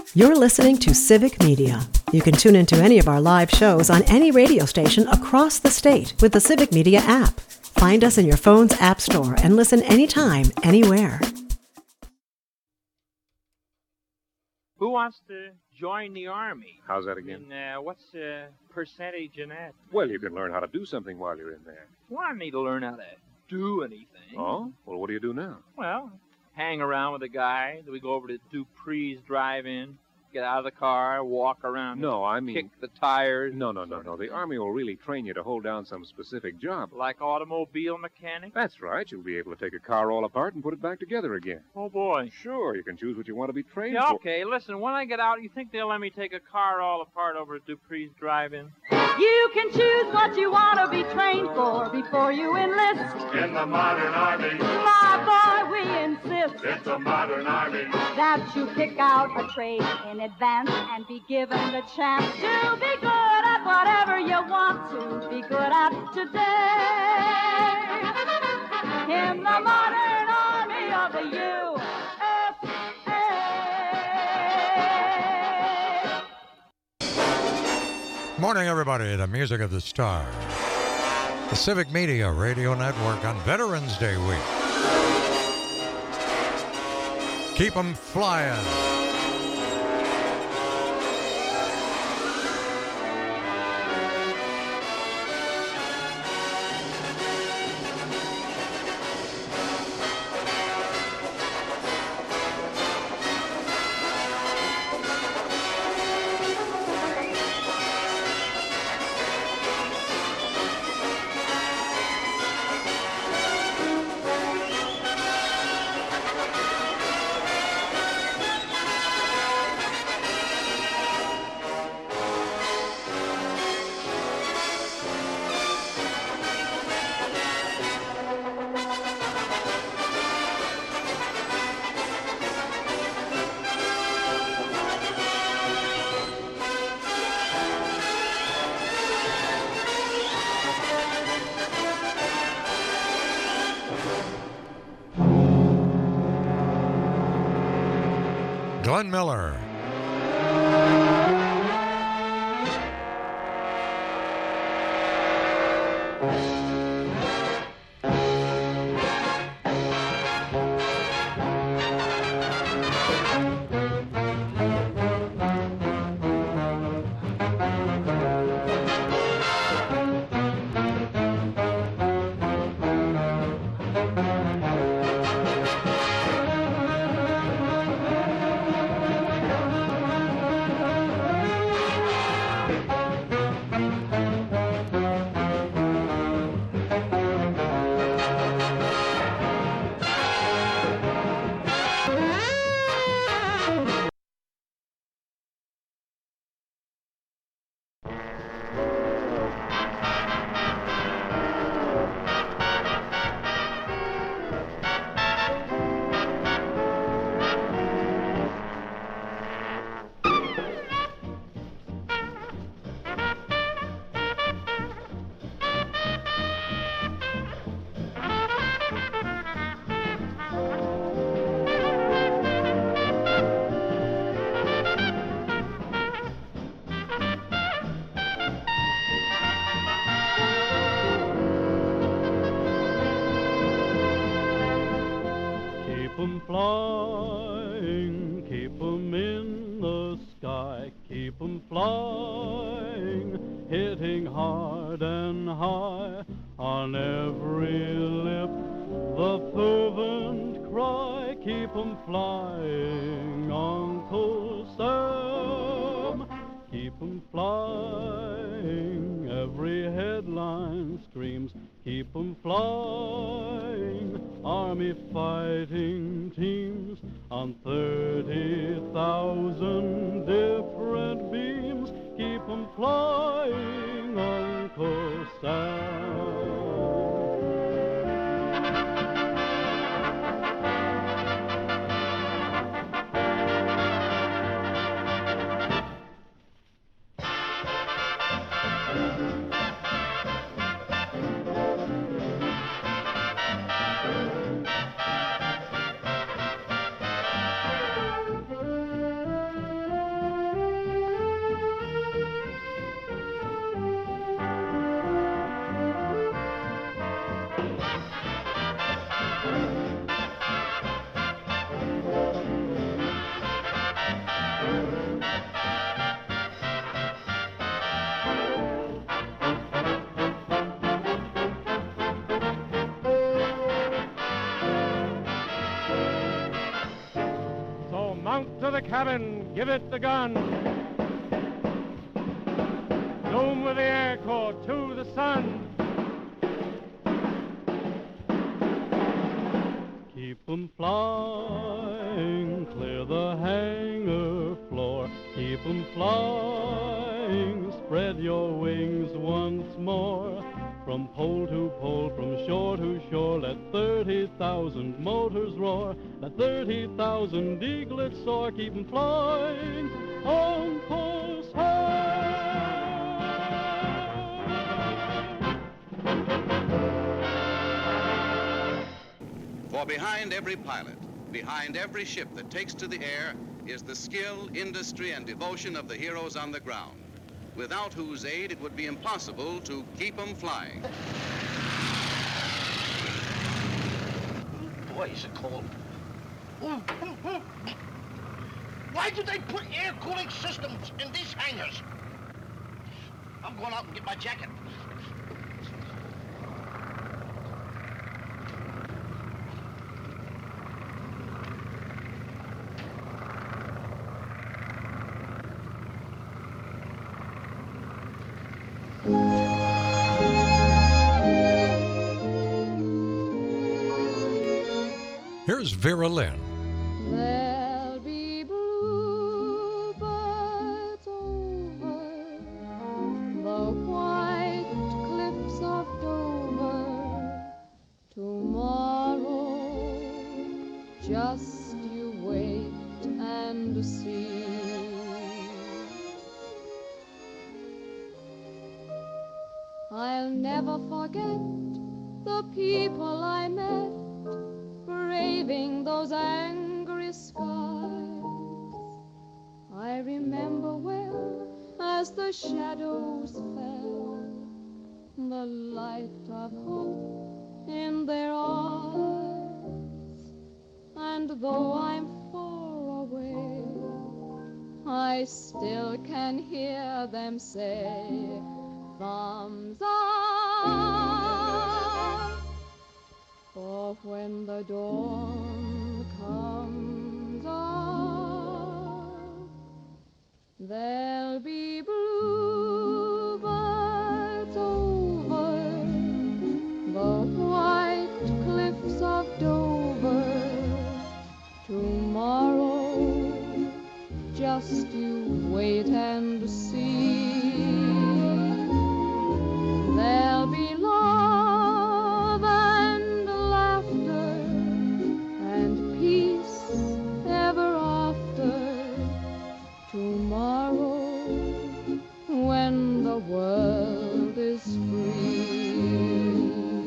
You're listening to Civic Media. You can tune into any of our live shows on any radio station across the state with the Civic Media app. Find us in your phone's app store and listen anytime, anywhere. Who wants to join the Army? How's that again? And what's the percentage in that? Well, you can learn how to do something while you're in there. Well, I need to learn how to do anything. Oh? Well, what do you do now? Well, hang around with a guy. We go over to Dupree's Drive-In, get out of the car, walk around. No, I mean... kick the tires. No. The Army will really train you to hold down some specific job. Like automobile mechanic? That's right. You'll be able to take a car all apart and put it back together again. Oh, boy. Sure, you can choose what you want to be trained Yeah, for. okay, listen, when I get out, you think they'll let me take a car all apart over at Dupree's Drive-In? You can choose what you want to be trained for before you enlist. In the modern Army, My boy, we insist it's a modern Army. that you pick out a trade in advance and be given the chance to be good at whatever you want to be good at today. In the modern Army of the USA. Morning, everybody. The music of the stars. The Civic Media Radio Network on Veterans Day week. Keep 'em flying. Glenn Miller. Keep 'em in the sky, keep 'em flying, hitting hard and high on every lip. The fervent cry, keep 'em flying, Uncle Sam, keep 'em flying. Every headline screams, keep 'em flying. Army fighting teams on 30,000 different beams. Keep 'em flying, Uncle Sam. So mount to the cabin, give it the gun. Zoom with the Air Corps to the sun. Keep 'em flying, clear the hangar floor. Keep 'em flying, spread your wings once more. From pole to pole, from shore to shore, let 30,000 motors roar. Let 30,000 eaglets soar. Keep 'em flying on course high. For behind every pilot, behind every ship that takes to the air, is the skill, industry, and devotion of the heroes on the ground, without whose aid it would be impossible to keep them flying. Boy, is it cold. Why do they put air cooling systems in these hangars? I'm going out and get my jacket. Here's Vera Lynn. There'll be bluebirds over the white cliffs of Dover tomorrow. Just you wait and see. I'll never forget the people I met braving those angry skies. I remember well as the shadows fell, the light of hope in their eyes. And though I'm far away, I still can hear them say, thumbs up. For when the dawn comes up, there'll be bluebirds over the white cliffs of Dover tomorrow. Just you wait and see. There'll be love and laughter and peace ever after tomorrow, when the world is free.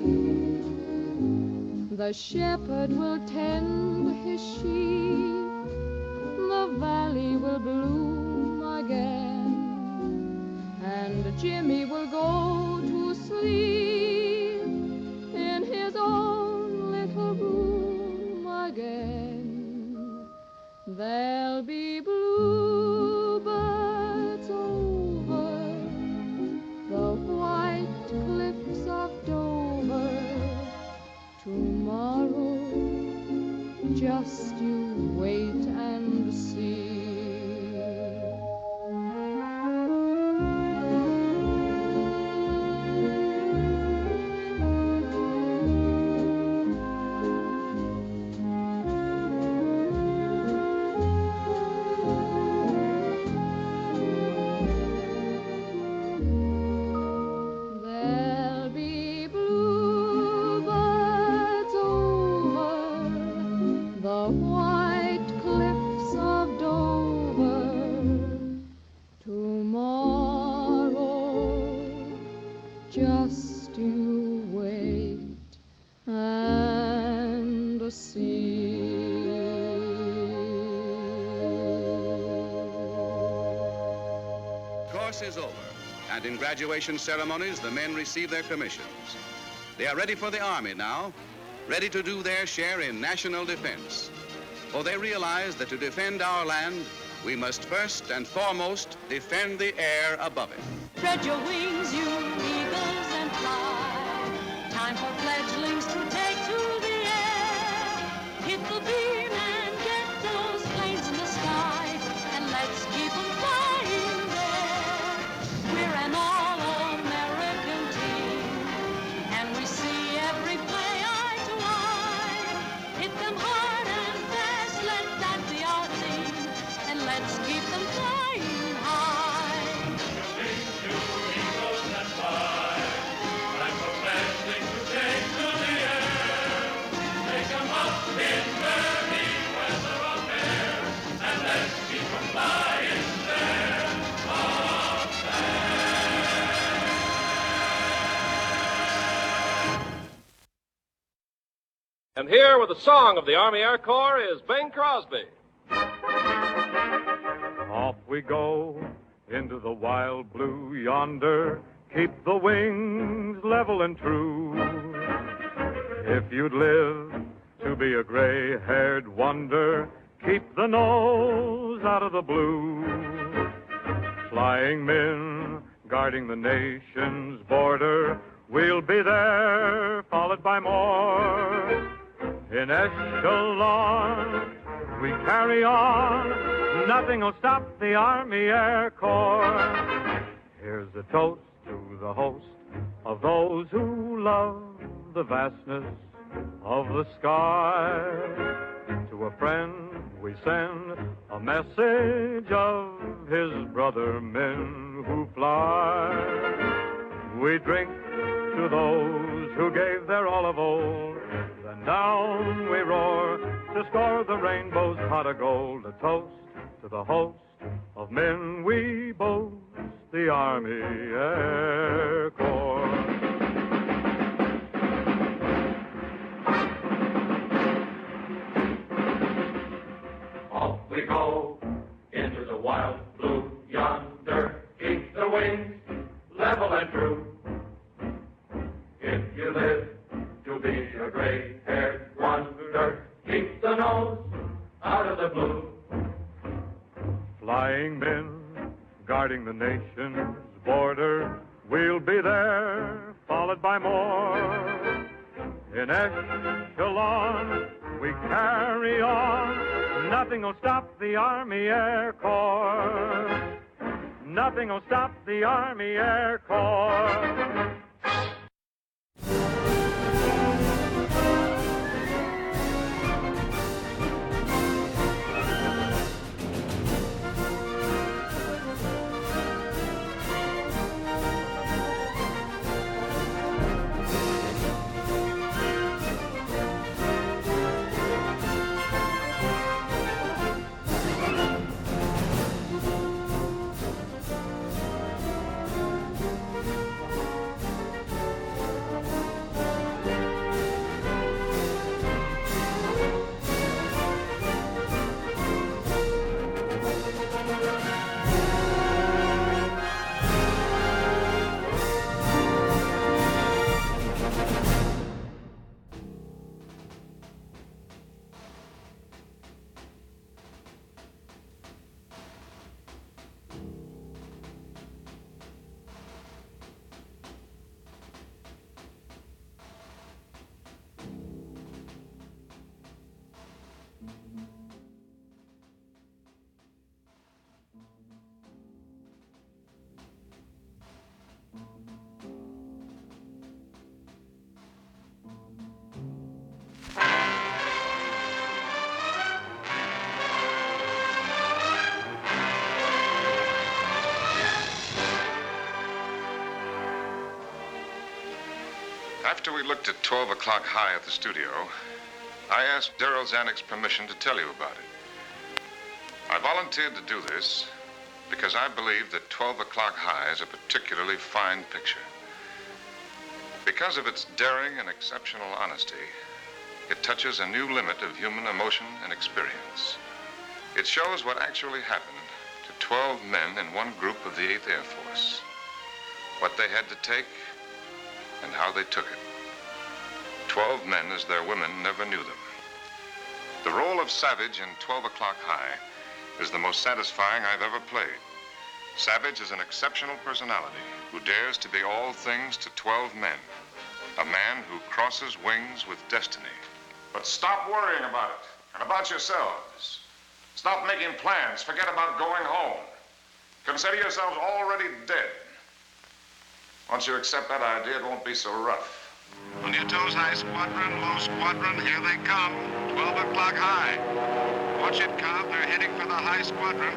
The shepherd will tend his sheep, the valley will bloom again, and Jimmy will go to sleep in his own little room again. There'll be bluebirds over the white cliffs of Dover tomorrow. Just you wait and see. There'll be bluebirds over the white cliffs of Dover tomorrow. Just you wait and see. Course is over, and in graduation ceremonies, the men receive their commissions. They are ready for the Army now, ready to do their share in national defense. For they realize that to defend our land, we must first and foremost defend the air above it. Spread your wings, you eagles, and fly. Time for fledglings to take to the air. Hit the beam and get those planes in the sky, and let's keep them flying there. We're an all-American team, and we see every play eye to eye. Hit them hard and fast, let that be our theme, and let's keep them flying high. And here with the song of the Army Air Corps is Bing Crosby. Off we go into the wild blue yonder. Keep the wings level and true. If you'd live to be a gray-haired wonder, keep the nose out of the blue. Flying men guarding the nation's border, we'll be there, followed by more. In echelon, we carry on. Nothing will stop the Army Air Corps. Here's a toast to the host of those who love the vastness of the sky. To a friend we send a message of his brother men who fly. We drink to those who gave their all of old. Then down we roar to score the rainbow's pot of gold. A toast to the host of men we boast, the Army Air Corps. Off we go into the wild blue yonder. Keep the wings level and true. If you live to be a gray-haired wonder, keep the nose out of the blue. Flying men guarding the nation's border, we'll be there, followed by more. In echelon, we carry on. Nothing will stop the Army Air Corps. Nothing will stop the Army Air Corps. After we looked at 12 o'clock high at the studio, I asked Darryl Zanuck's permission to tell you about it. I volunteered to do this because I believe that 12 o'clock high is a particularly fine picture. Because of its daring and exceptional honesty, it touches a new limit of human emotion and experience. It shows what actually happened to 12 men in one group of the 8th Air Force, what they had to take and how they took it. 12 men as their women never knew them. The role of Savage in 12 o'clock high is the most satisfying I've ever played. Savage is an exceptional personality who dares to be all things to 12 men. A man who crosses wings with destiny. But stop worrying about it and about yourselves. Stop making plans. Forget about going home. Consider yourselves already dead. Once you accept that idea, it won't be so rough. On your toes, high squadron, low squadron, here they come. 12 o'clock high. Watch it, Cobb. They're heading for the high squadron.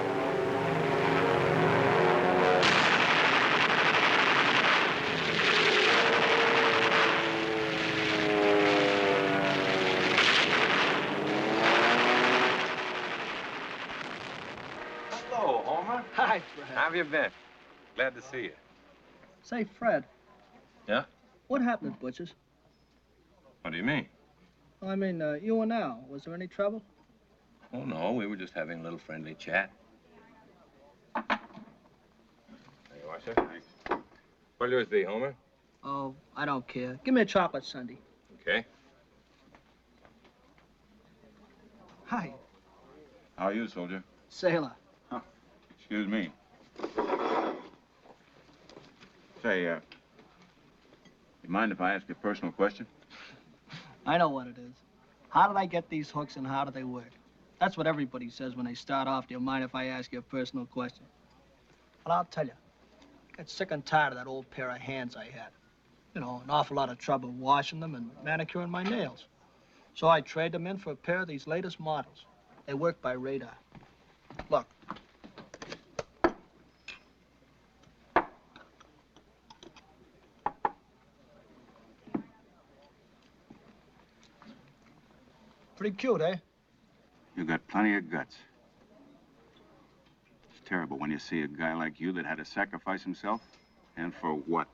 Hello, Homer. Hi, Fred. How have you been? Glad to see you. Say, Fred, Yeah? what happened at Butcher's? What do you mean? I mean, you and Al. Was there any trouble? Oh, no, we were just having a little friendly chat. There you are, sir. Thanks. What'll yours be, Homer? Oh, I don't care. Give me a chocolate sundae. Okay. Hi, How are you, soldier? sailor. Excuse me. Say, you mind if I ask you a personal question? I know what it is. How did I get these hooks and how do they work? That's what everybody says when they start off. Do you mind if I ask you a personal question? Well, I'll tell you. I got sick and tired of that old pair of hands I had. You know, an awful lot of trouble washing them and manicuring my nails. So I trade them in for a pair of these latest models. They work by radar. Look. Pretty cute, eh? You got plenty of guts. It's terrible when you see a guy like you that had to sacrifice himself. And for what?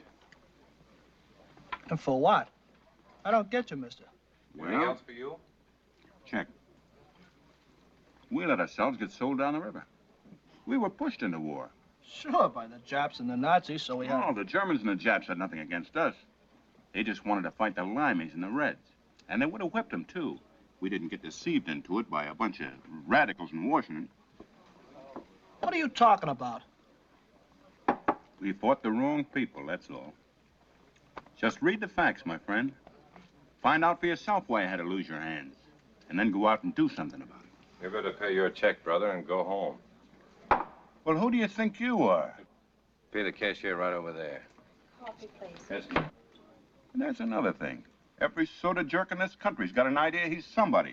And for what? I don't get you, mister. Anything else for you? Check. We let ourselves get sold down the river. We were pushed into war. Sure, by the Japs and the Nazis, so we had... Oh, the Germans and the Japs had nothing against us. They just wanted to fight the Limeys and the Reds. And they would have whipped them, too. We didn't get deceived into it by a bunch of radicals in Washington. What are you talking about? We fought the wrong people, that's all. Just read the facts, my friend. Find out for yourself why you had to lose your hands. And then go out and do something about it. You better pay your check, brother, and go home. Well, who do you think you are? Pay the cashier right over there. Coffee, please. Yes, ma'am. And there's another thing. Every soda jerk in this country's got an idea he's somebody.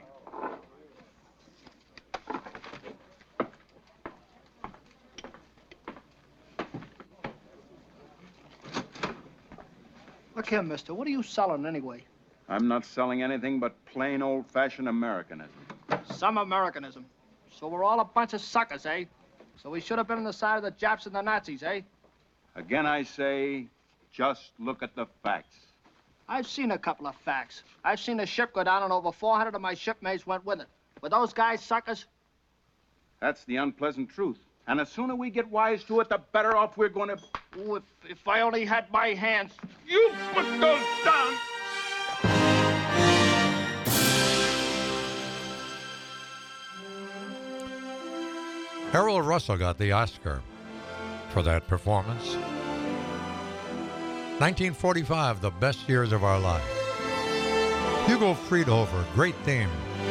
Look here, mister. What are you selling anyway? I'm not selling anything but plain old-fashioned Americanism. Some Americanism. So we're all a bunch of suckers, eh? So we should have been on the side of the Japs and the Nazis, eh? Again, I say, just look at the facts. I've seen a couple of facts. I've seen a ship go down and over 400 of my shipmates went with it. Were those guys suckers? That's the unpleasant truth. And the sooner we get wise to it, the better off we're going to... Ooh, if I only had my hands. You put those down! Harold Russell got the Oscar for that performance. 1945, The Best Years of Our Life. Hugo Friedhofer, great theme.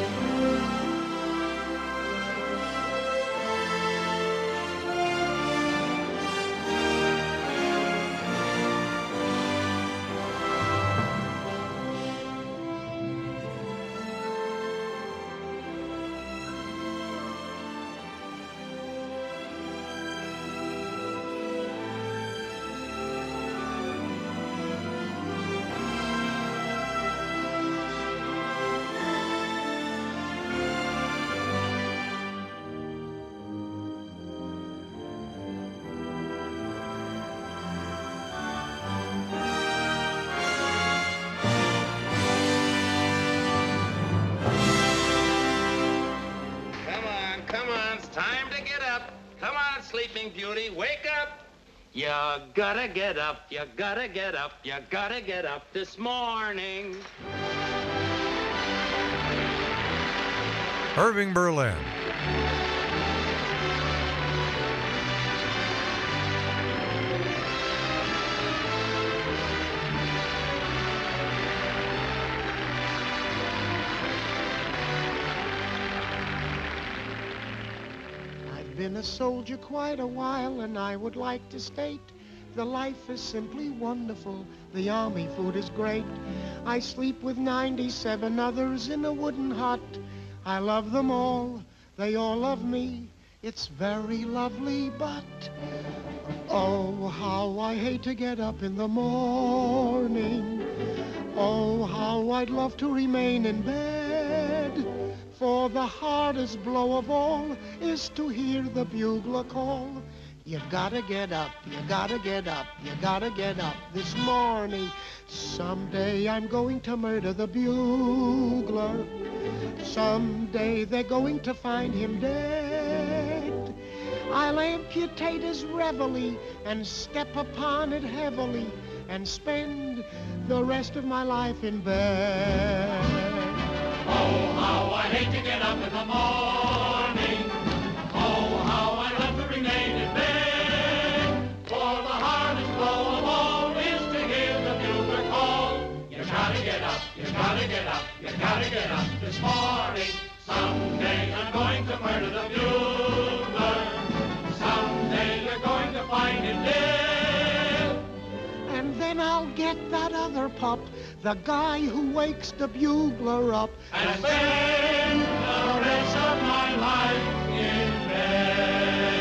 Beauty, wake up! You gotta get up, you gotta get up, you gotta get up this morning. Irving Berlin. been a soldier quite a while, and I would like to state the life is simply wonderful. The army food is great. I sleep with 97 others in a wooden hut. I love them all. They all love me. It's very lovely, but oh, how I hate to get up in the morning. Oh, how I'd love to remain in bed. For the hardest blow of all is to hear the bugler call. You gotta get up, you gotta get up, you gotta get up this morning. Someday I'm going to murder the bugler. Someday they're going to find him dead. I'll amputate his reveille and step upon it heavily and spend the rest of my life in bed. Oh, how I hate to get up in the morning. Oh, how I love to remain in bed. For the hardest blow of all is to hear the bugler call. You gotta get up, you gotta get up, you gotta get up this morning. Someday I'm going to murder the bugler. Someday you're going to find him dead. And then I'll get that other pup, the guy who wakes the bugler up, and spend the rest of my life in bed.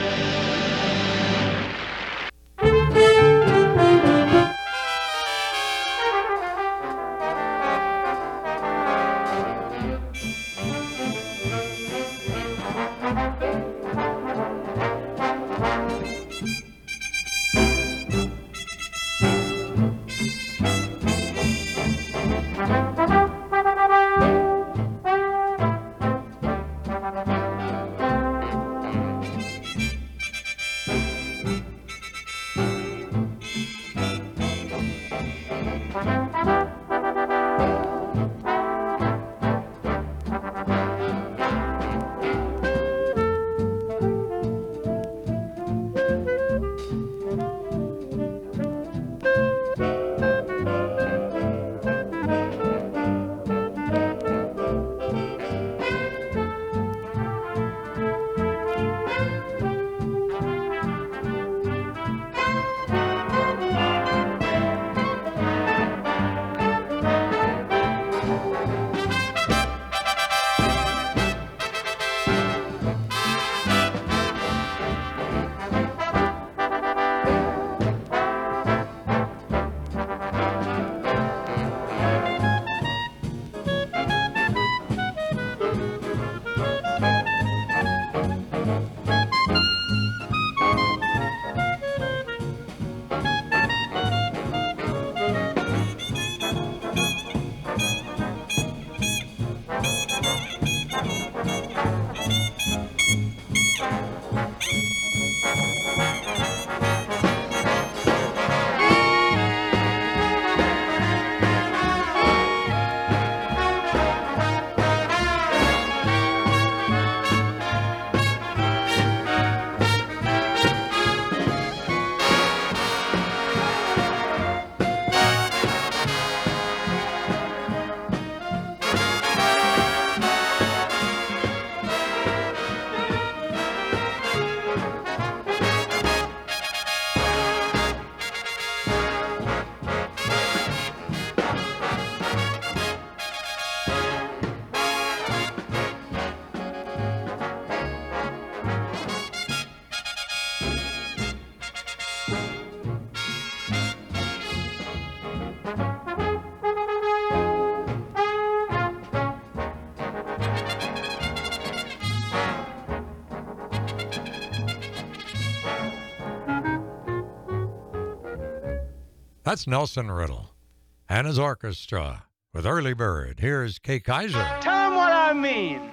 That's Nelson Riddle and his orchestra with Early Bird. Here's Kay Kaiser. Tell him what I mean.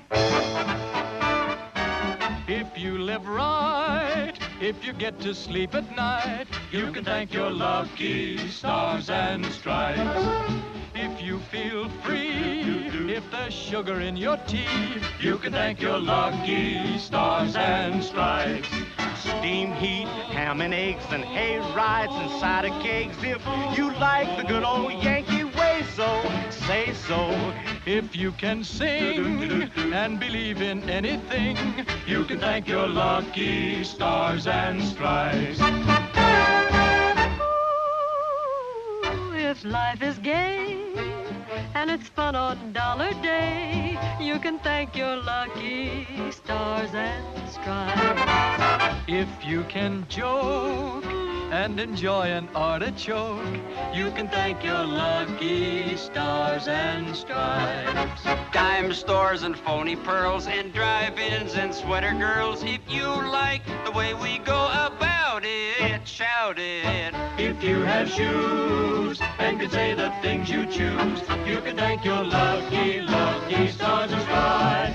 If you live right, if you get to sleep at night, you can thank your lucky stars and stripes. If you feel free, if there's sugar in your tea, you can thank your lucky stars and stripes. Steamed heat, ham and eggs, and hay rides and cider kegs. If you like the good old Yankee way, so, say so. If you can sing and believe in anything, you can thank your lucky stars and stripes. If life is gay and it's fun on Dollar Day, you can thank your lucky stars and stripes. If you can joke and enjoy an artichoke, you can thank your lucky stars and stripes. Dime stores and phony pearls and drive-ins and sweater girls. If you like the way we go about it, shout it. If you have shoes and can say the things you choose, you can thank your lucky, lucky stars and stripes.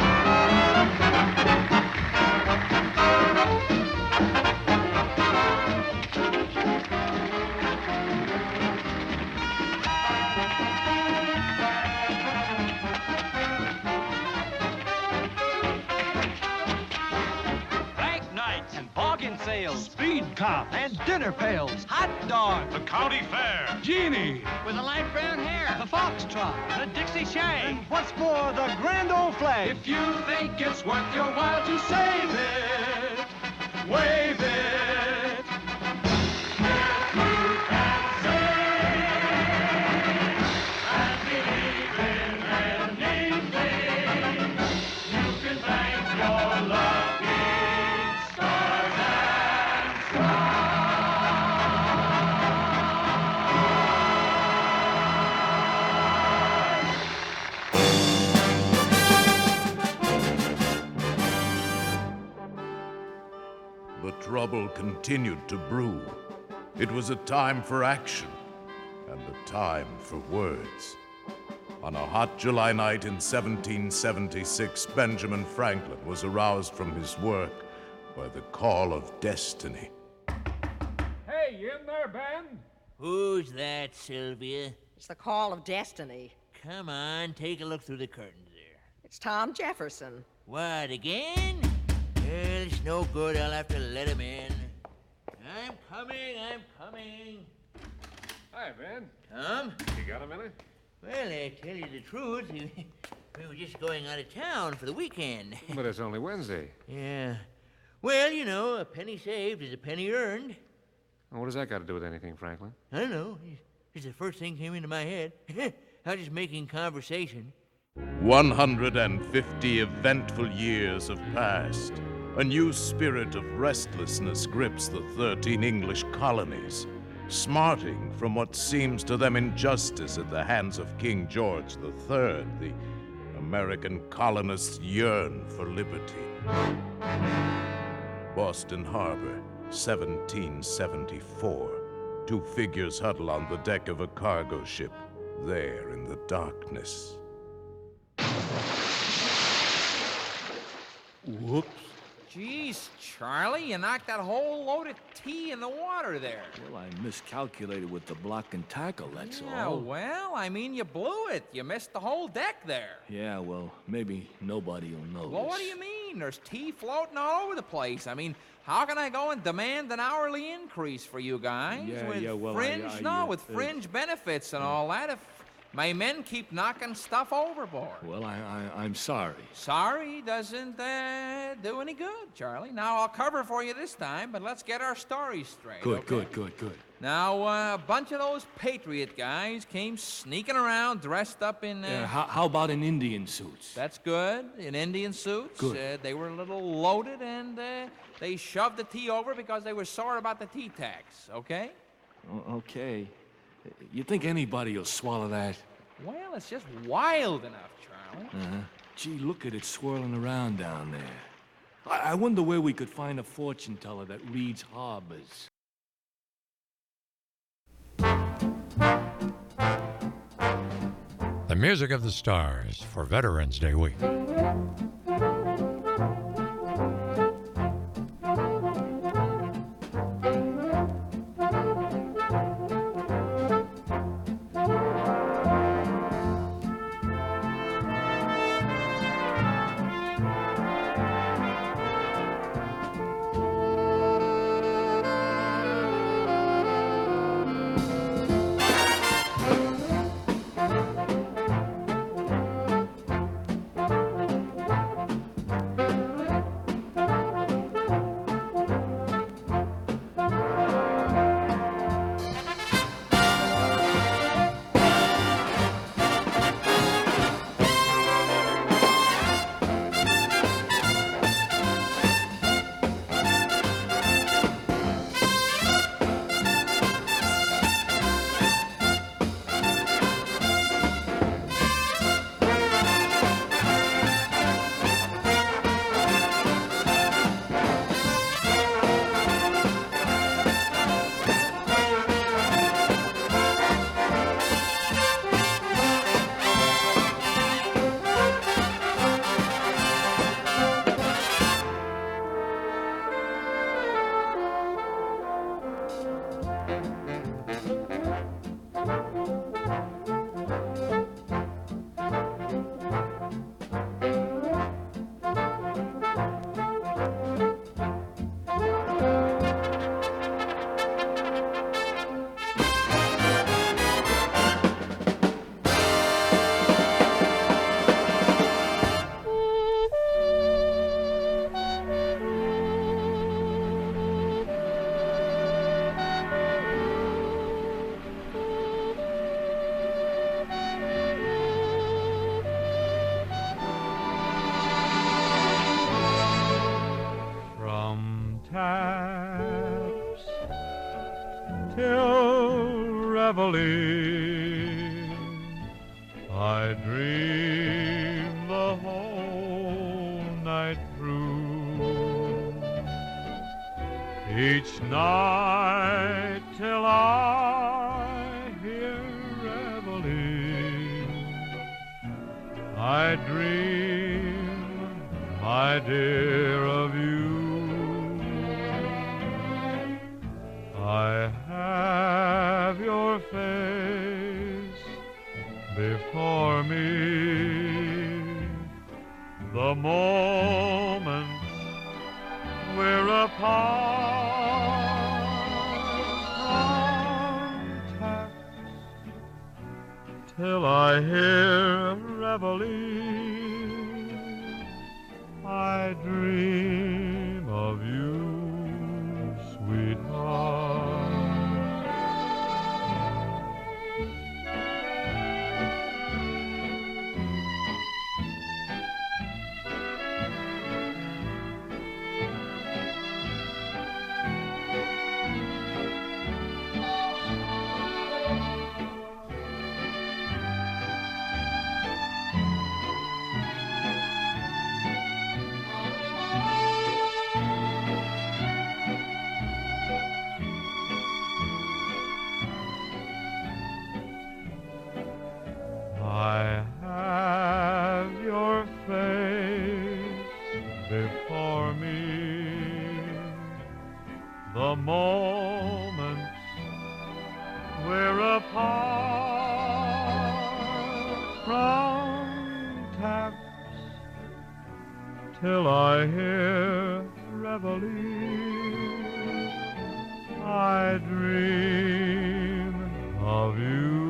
Sales, speed cop, and dinner pails, hot dog, The county fair. genie, With a light brown hair. the foxtrot, The Dixie Shank. and what's more, the grand old flag. If you think it's worth your while to save it, wave it. If you can sing and believe in anything, you can thank your lucky stars and The trouble continued to brew. It was a time for action and a time for words. On a hot July night in 1776, Benjamin Franklin was aroused from his work by the call of destiny. Hey, you in there, Ben? Who's that, Sylvia? It's the call of destiny. Come on, take a look through the curtains there. It's Tom Jefferson. What, again? Well, it's no good. I'll have to let him in. I'm coming. Hi, Ben. Tom? You got a minute? Well, I tell you the truth, we were just going out of town for the weekend. But it's only Wednesday. Yeah. Well, you know, a penny saved is a penny earned. What does that got to do with anything, Franklin? I don't know. It's the first thing came into my head. I was just making conversation. 150 eventful years have passed. A new spirit of restlessness grips the 13 English colonies, smarting from what seems to them injustice at the hands of King George III. The American colonists yearn for liberty. Boston Harbor, 1774. Two figures huddle on the deck of a cargo ship, there in the darkness. Whoops. Geez, Charlie, you knocked that whole load of tea in the water there. Well, I miscalculated with the block and tackle, that's Yeah, all. well, I mean, you blew it. You missed the whole deck there. Yeah, well, maybe nobody will notice. Well, what do you mean? There's tea floating all over the place. I mean, how can I go and demand an hourly increase for you guys? Yeah, with yeah, well, fringe, with fringe benefits and all that. If my men keep knocking stuff overboard. Well, I'm sorry. Sorry doesn't do any good, Charlie. Now, I'll cover for you this time, but let's get our stories straight. Good, okay? good. Now, a bunch of those Patriot guys came sneaking around dressed up in... how about in Indian suits? That's good, in Indian suits. Good. They were a little loaded, and they shoved the tea over because they were sore about the tea tax, okay? Okay. You think anybody will swallow that? Well, it's just wild enough, Charlie. Uh-huh. Gee, look at it swirling around down there. I wonder where we could find a fortune teller that reads harbors. The music of the stars for Veterans Day week. taps till reveille. I dream the whole night through, each night till I hear reveille. I dream, my dear, of you. I have your face before me, the moment we're apart, contact till I hear reveille. I dream of you, sweetheart. I have your face before me, the moment we're apart, from taps till I hear reveille. I dream of you,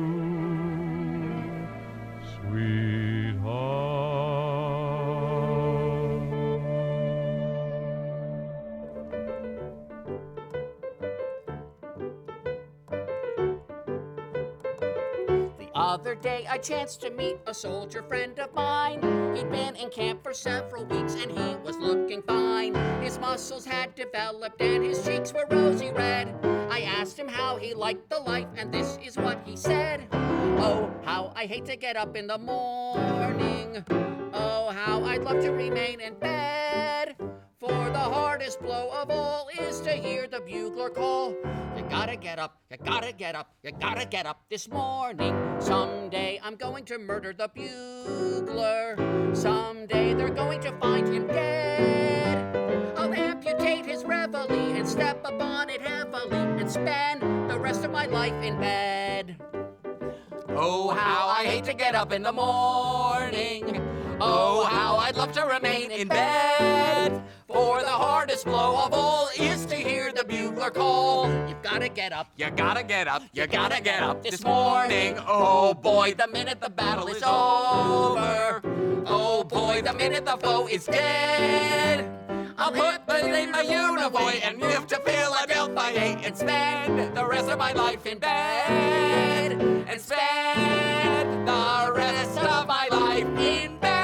Other day I chanced to meet a soldier friend of mine. He'd been in camp for several weeks and he was looking fine. His muscles had developed and his cheeks were rosy red. I asked him how he liked the life and this is what he said. Oh, how I hate to get up in the morning. Oh, how I'd love to remain in bed. For the hardest blow of all is to hear the bugler call. You gotta get up, you gotta get up, you gotta get up this morning. Someday I'm going to murder the bugler. Someday they're going to find him dead. I'll amputate his reveille and step upon it heavily and spend the rest of my life in bed. Oh, how I hate to get up in the morning. Oh, how I'd love to remain in bed. For the hardest blow of all is to hear the bugler call. You've gotta get up, you gotta get up, you gotta get up this morning. Oh boy, the minute the battle is over. Oh boy, the minute the foe is dead. I'll put in my uniform and move to Philadelphia and spend the rest of my life in bed. And spend the rest of my life in bed.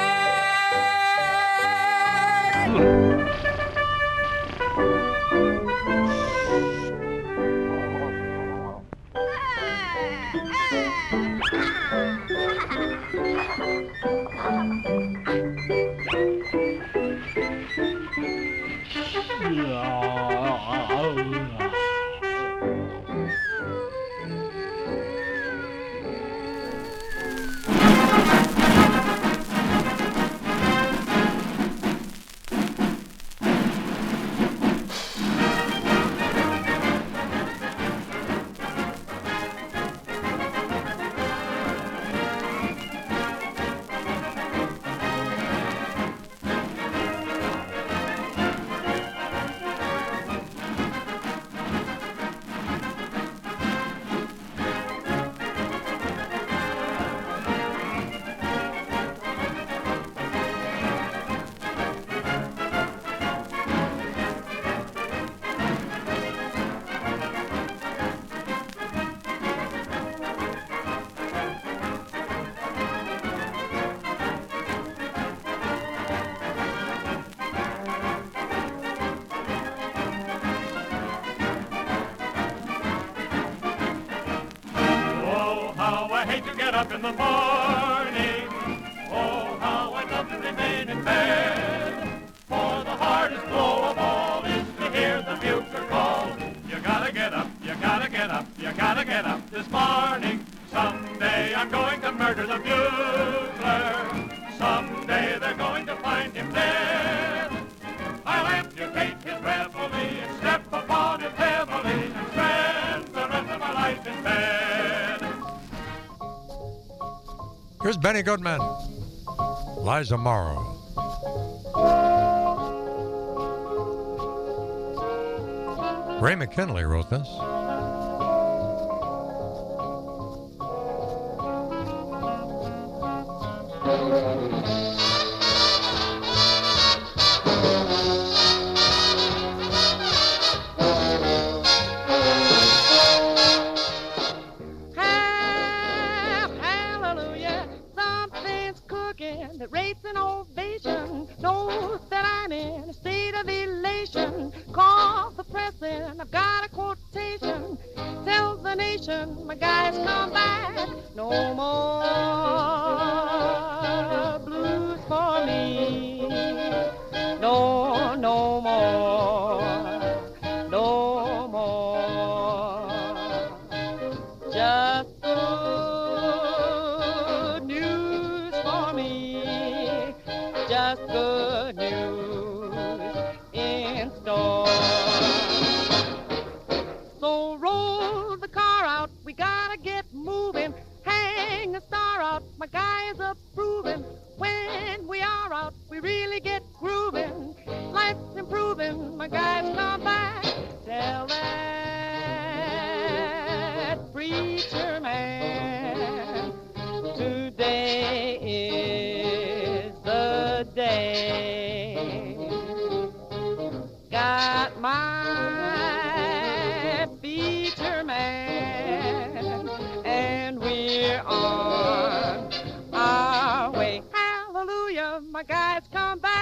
up in the morning. Oh, how I'd love to remain in bed. For the hardest blow of all is to hear the bugler call. You gotta get up, you gotta get up, you gotta get up this morning. Someday I'm going to murder the bugler. Someday they're going to find him dead. I'll amputate his reveille and step upon him heavily and spend the rest of my life in bed. Here's Benny Goodman, Liza Morrow. Ray McKinley wrote this. Hallelujah, something's cooking that rates an ovation. Knows that I'm in a state of elation. Call the press in, I've got a quotation. Tells the nation my guys come back. No more blues for me. No, no more. No more. Just good news for me. Just good news in store. So roll the car out, we gotta get moving. Hang a star out, my guy is approving. When we are out, we really get grooving. Life's improving, my guys come back. Tell that preacher man, today is the day. Got my feature man, and we're on our way. Hallelujah, my guys come back.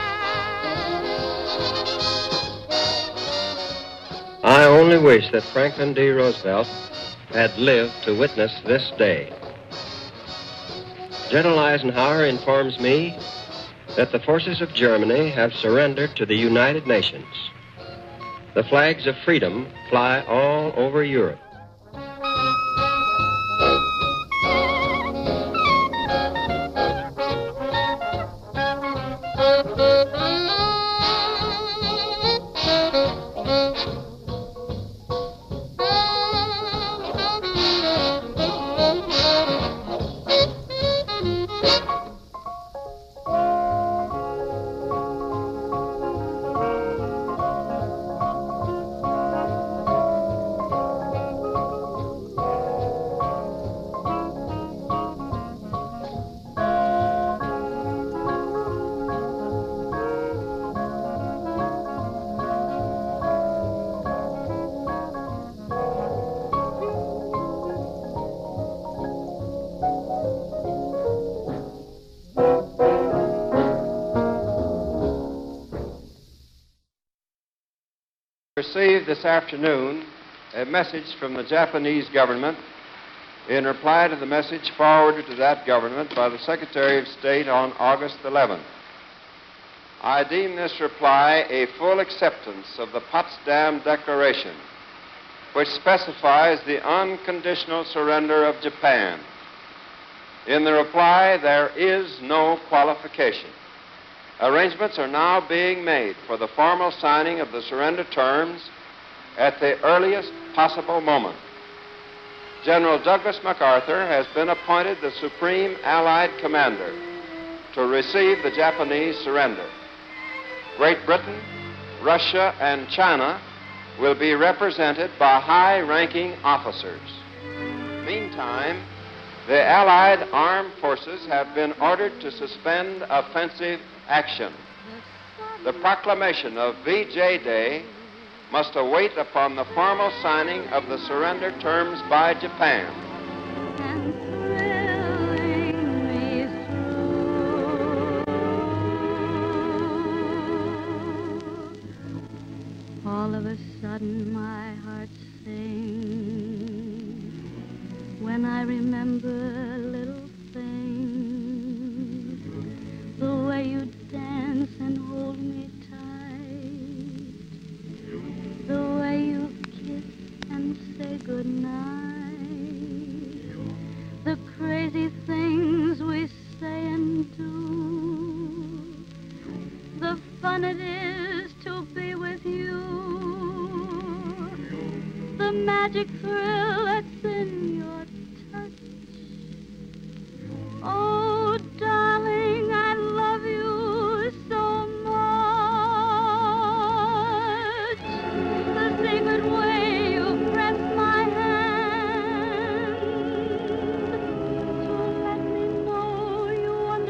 I only wish that Franklin D. Roosevelt had lived to witness this day. General Eisenhower informs me that the forces of Germany have surrendered to the United Nations. The flags of freedom fly all over Europe. Received this afternoon a message from the Japanese government in reply to the message forwarded to that government by the Secretary of State on August 11th. I deem this reply a full acceptance of the Potsdam Declaration, which specifies the unconditional surrender of Japan. In the reply, there is no qualification. Arrangements are now being made for the formal signing of the surrender terms at the earliest possible moment. General Douglas MacArthur has been appointed the Supreme Allied Commander to receive the Japanese surrender. Great Britain, Russia, and China will be represented by high-ranking officers. Meantime, the Allied armed forces have been ordered to suspend offensive action. The proclamation of VJ Day must await upon the formal signing of the surrender terms by Japan. All of a sudden my heart sings when I remember little things, the way you dance and hold me tight, the way you kiss and say goodnight, the crazy things we say and do, the fun it is to be with you, the magic thrill that's in your touch. Oh, darling, I love you so much. The secret way you press my hand to let me know you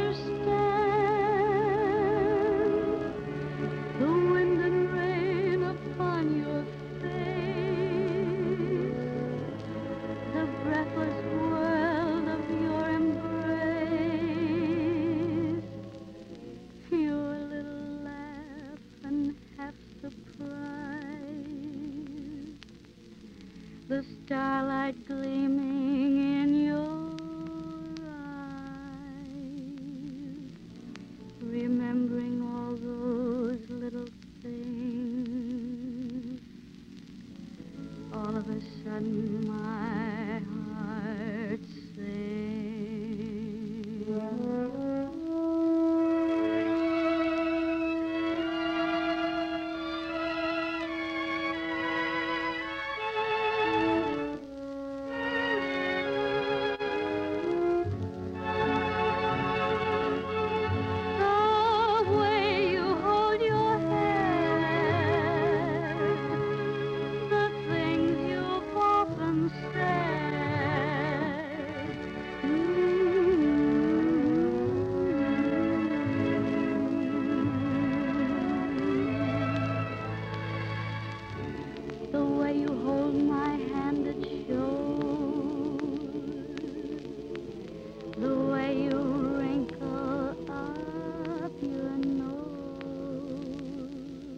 understand. The wind and rain upon your the breathless world of your embrace, your little laugh and half surprise, the starlight gleaming in your eyes, remembering all those little things. All of a sudden my heart sings. The way you hold your head, the things you've often said, the way you hold my hand, it shows, the way you wrinkle up your nose,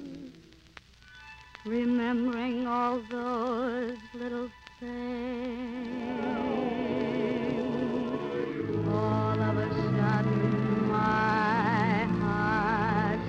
remembering all those little things. All of a sudden my heart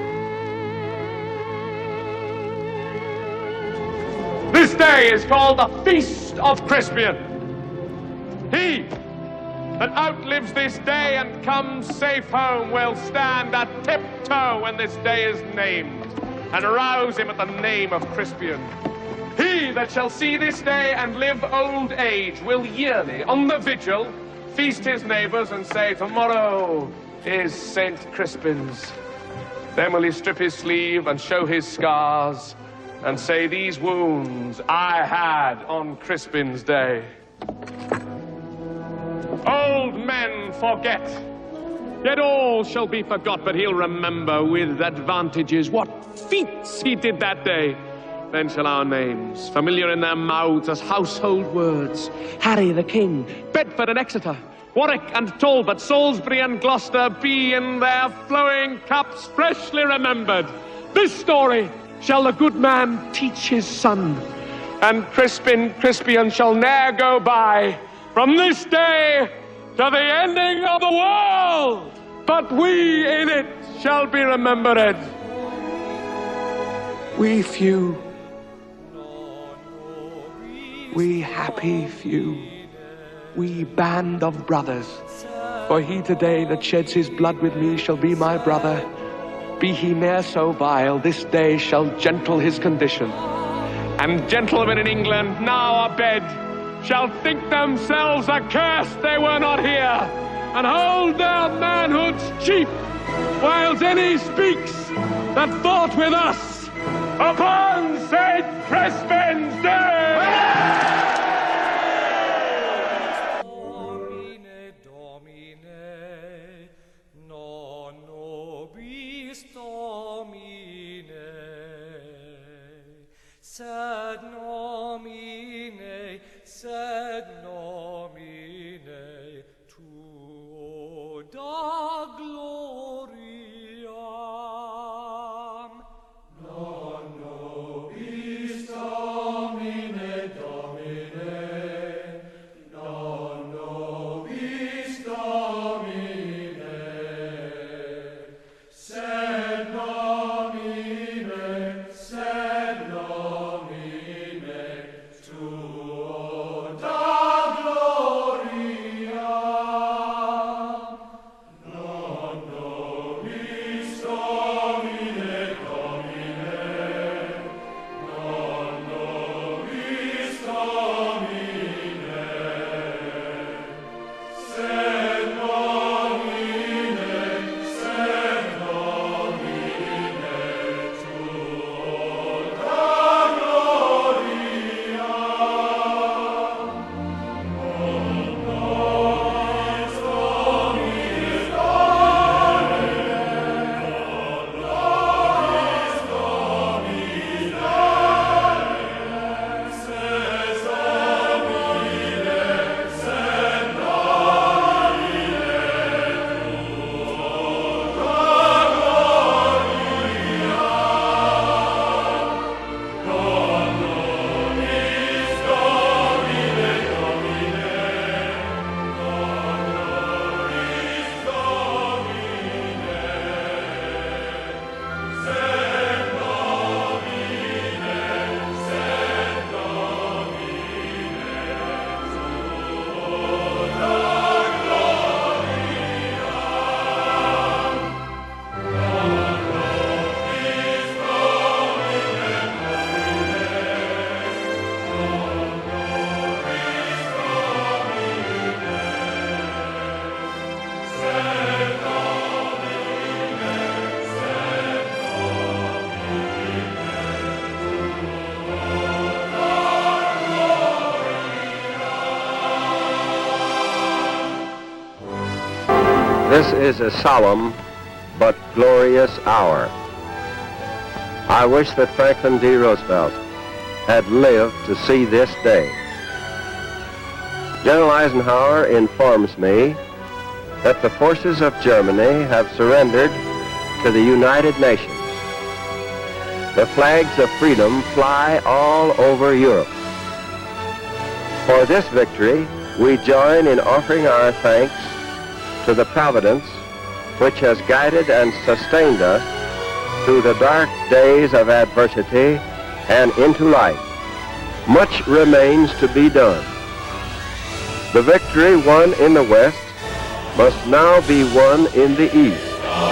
This day is called the Feast of Crispian. He that outlives this day and comes safe home will stand at tiptoe when this day is named, and rouse him at the name of Crispian. He that shall see this day and live old age will yearly, on the vigil, feast his neighbors and say, tomorrow is St. Crispin's. Then will he strip his sleeve and show his scars and say, these wounds I had on Crispin's day. Old men forget, yet all shall be forgot, but he'll remember with advantages what feats he did that day. Then shall our names, familiar in their mouths as household words, Harry the King, Bedford and Exeter, Warwick and Talbot, Salisbury and Gloucester, be in their flowing cups freshly remembered. This story shall the good man teach his son, and Crispian shall ne'er go by from this day to the ending of the world, but we in it shall be remembered. We few, we happy few, we band of brothers, for he today that sheds his blood with me shall be my brother. Be he ne'er so vile, this day shall gentle his condition. And gentlemen in England now abed shall think themselves accursed they were not here, and hold their manhoods cheap, whiles any speaks that fought with us upon St. Crispin's Day! Sed nomine, tuo da gloriam. Non nobis Domine, Domine, non This is a solemn but glorious hour. I wish that Franklin D. Roosevelt had lived to see this day. General Eisenhower informs me that the forces of Germany have surrendered to the United Nations. The flags of freedom fly all over Europe. For this victory, we join in offering our thanks to the Providence which has guided and sustained us through the dark days of adversity and into light. Much remains to be done. The victory won in the West must now be won in the East.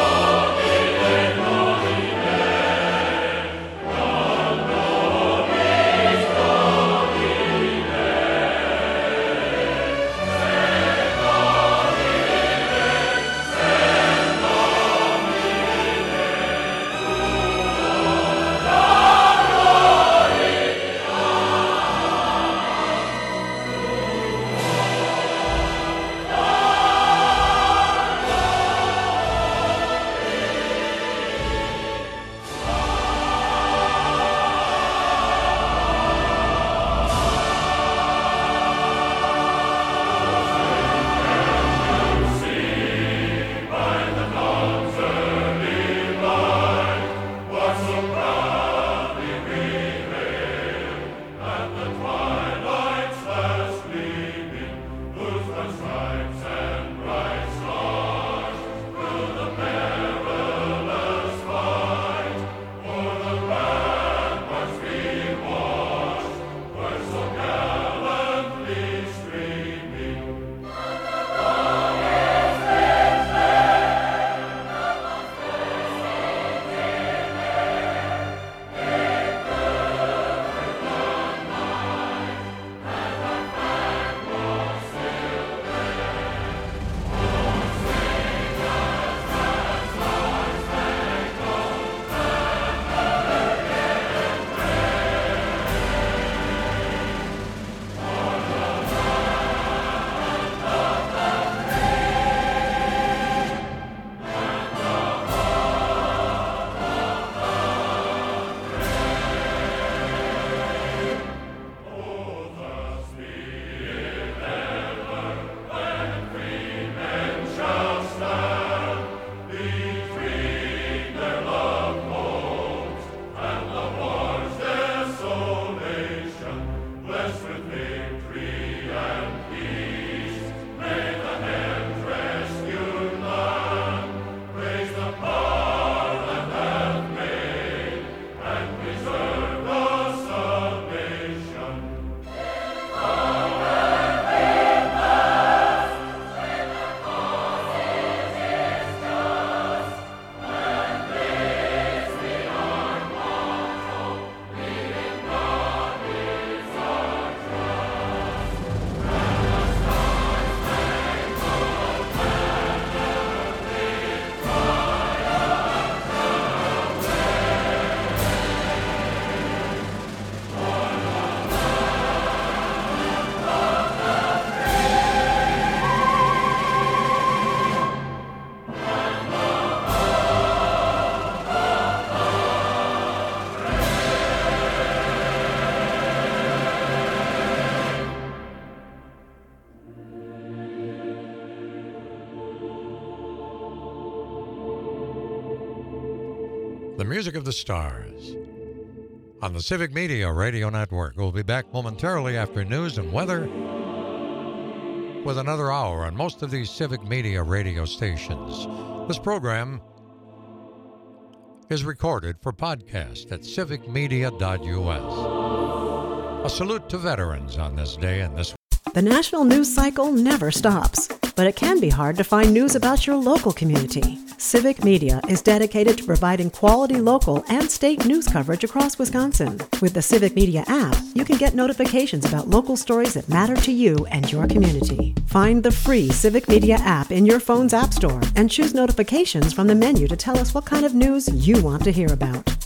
The music of the stars on the Civic Media Radio Network. We'll be back momentarily after news and weather with another hour on most of these Civic Media radio stations. This program is recorded for podcast at civicmedia.us. A salute to veterans on this day and this. The national news cycle never stops, but it can be hard to find news about your local community. Civic Media is dedicated to providing quality local and state news coverage across Wisconsin. With the Civic Media app, you can get notifications about local stories that matter to you and your community. Find the free Civic Media app in your phone's app store and choose notifications from the menu to tell us what kind of news you want to hear about.